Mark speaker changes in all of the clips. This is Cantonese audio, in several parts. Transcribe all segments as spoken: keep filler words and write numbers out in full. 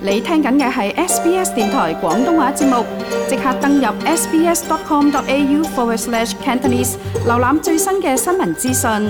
Speaker 1: 你聽緊嘅係 S B S 電台廣東話節目，即刻登入 sbs.com.au forward slash Cantonese， 瀏覽最新嘅新聞資訊。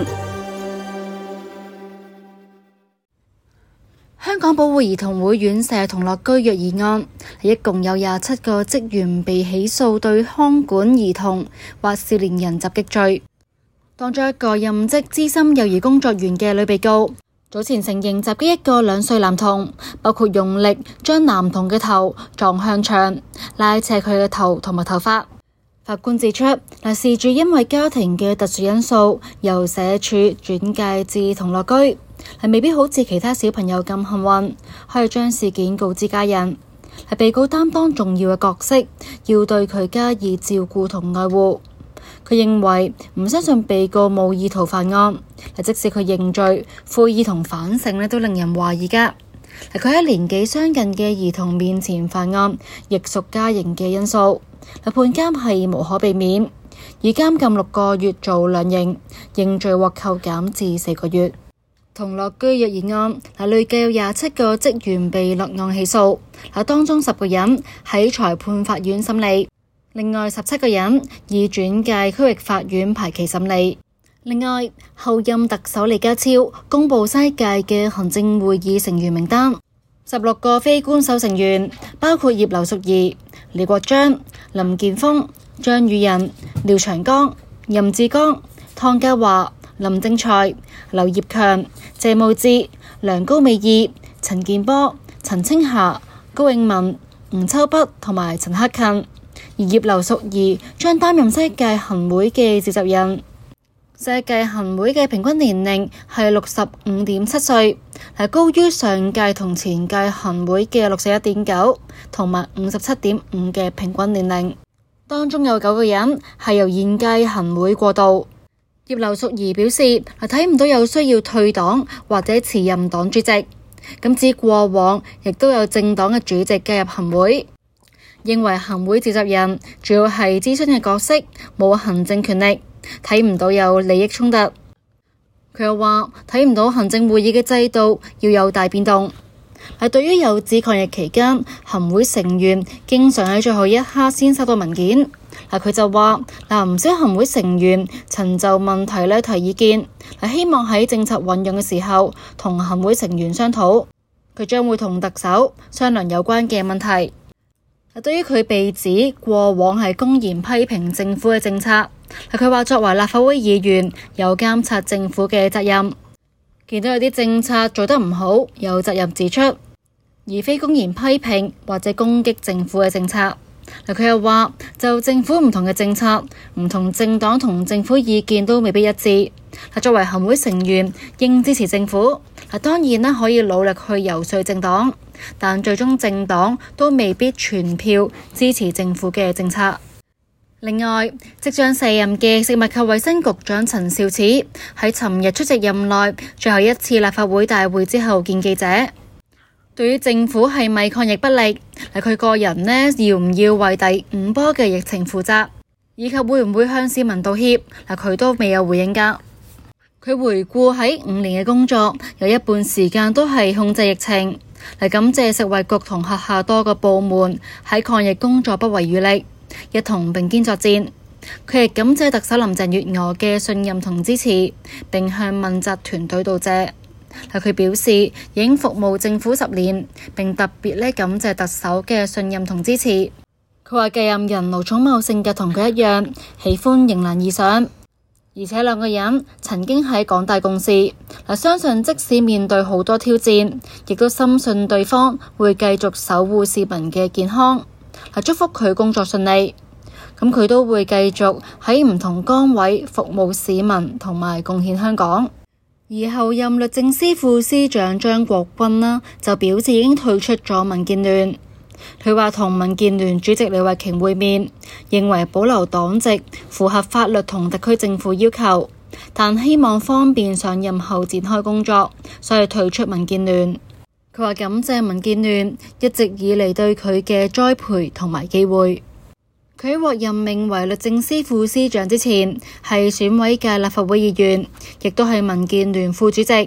Speaker 2: 香港保護兒童會院舍同樂居虐兒案，一共有廿七個職員被起訴對看管兒童或少年人襲擊罪，當中一個任職資深幼兒工作員嘅女被告，早前承認襲擊一個兩歲男童，包括用力將男童嘅頭撞向牆、拉扯佢嘅頭同埋頭髮。法官指出，嗱，事主因為家庭嘅特殊因素，由社署轉介至同樂居，係未必好似其他小朋友咁幸運，可以將事件告知家人。係被告擔當重要嘅角色，要對佢加以照顧同愛護。佢認為唔相信被告冇意圖犯案，即使佢認罪、悔意同反省咧，都令人懷疑㗎。佢喺年紀相近嘅兒童面前犯案，亦屬加刑嘅因素。判監係無可避免，以監禁六個月做量刑，認罪獲扣減至四個月。同樂居虐兒案，累計有廿七個職員被落案起訴，當中十個人喺裁判法院審理，另外十七個人以轉介區域法院排期審理。另外，候任特首李家超公布新一屆嘅行政會議成員名單，十六個非官守成員包括葉劉淑儀、李國章、林健鋒、張宇人、廖長江、任志剛、湯家驊、林正財、劉業強、謝慕智、梁高美懿、陳健波、陳清霞、高永文、吳秋北同埋陳克勤。而葉劉淑儀將擔任新一屆行會嘅召集人。新一屆行會嘅平均年齡係六十五點七歲，係高於上屆同前屆行會嘅六十一點九同埋五十七點五嘅平均年齡。當中有九個人係由現屆行會過渡。葉劉淑儀表示，睇唔到有需要退黨或者辭任黨主席。咁至過往亦都有政黨嘅主席加入行會，認為行會召集人主要係諮詢嘅角色，冇行政權力，睇唔到有利益衝突。佢又話睇唔到行政會議嘅制度要有大變動。係對於有指抗疫期間行會成員經常喺最後一刻先收到文件，嗱，佢就話嗱，唔少行會成員曾就問題咧提意見，係希望喺政策運用嘅時候同行會成員商討。佢將會同特首商量有關嘅問題。對於佢被指過往係公然批評政府嘅政策，佢話作為立法會議員有監察政府嘅責任，見到有啲政策做得唔好，有責任指出，而非公然批評或者攻擊政府嘅政策。佢又話就政府唔同嘅政策，唔同政黨同政府意見都未必一致。作為行會成員應支持政府，當然啦可以努力去游說政黨，但最終政黨都未必全票支持政府嘅政策。另外，即將卸任嘅食物及衛生局長陳肇始喺尋日出席任內最後一次立法會大會之後見記者，對於政府係咪抗疫不力，佢個人呢要唔要為第五波嘅疫情負責，以及會唔會向市民道歉，佢都未有回應㗎。佢回顧喺五年嘅工作，有一半時間都係控制疫情，嚟感謝食衛局同轄下多個部門喺抗疫工作不遺餘力，一同並肩作戰。佢亦感謝特首林鄭月娥嘅信任同支持，並向問責團隊道謝。佢表示已經服務政府十年，並特別咧感謝特首嘅信任同支持。佢話繼任人盧寵茂性格同佢一樣，喜歡迎難而上，而且兩個人曾經喺港大共事，相信即使面對好多挑戰，亦都深信對方會繼續守護市民嘅健康，祝福佢工作順利。咁佢都會繼續喺唔同崗位服務市民同埋貢獻香港。而後任律政司副司長張國鈞啦，就表示已經退出咗民建聯。佢話同民建聯主席李慧瓊會面，認為保留黨籍符合法律同特區政府要求，但希望方便上任後展開工作，所以退出民建聯。佢話感謝民建聯一直以嚟對佢嘅栽培同埋機會。佢喺獲任命為律政司副司長之前，係選委界立法會議員，亦都係民建聯副主席。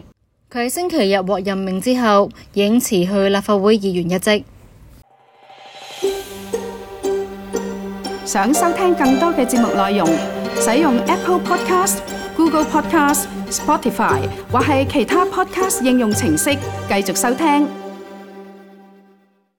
Speaker 2: 佢喺星期日獲任命之後，已經辭去立法會議員一職。
Speaker 1: 想收聽更多嘅節目內容，使用 Apple Podcast、Google Podcast、Spotify 或係其他 Podcast 應用程式繼續收聽。